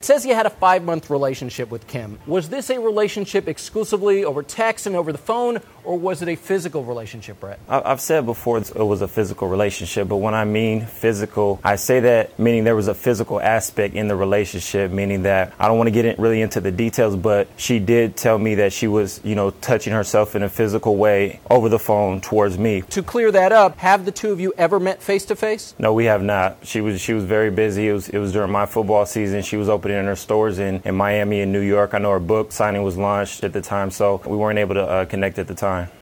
says you had a 5-month relationship with Kim. Was this a relationship exclusively over text and over the phone, or was it a physical relationship, Brett? I've said before it was a physical relationship, but when I mean physical, I say that meaning there was a physical aspect in the relationship, meaning that I don't want to get really into the details, but she did tell me that she was, touching herself in a physical way over the phone towards me. To clear that up, have the two of you ever met face to face? No, we have not. She was very busy. It was during my football season. She was opening her stores in Miami and New York. I know her book signing was launched at the time, so we weren't able to connect at the time.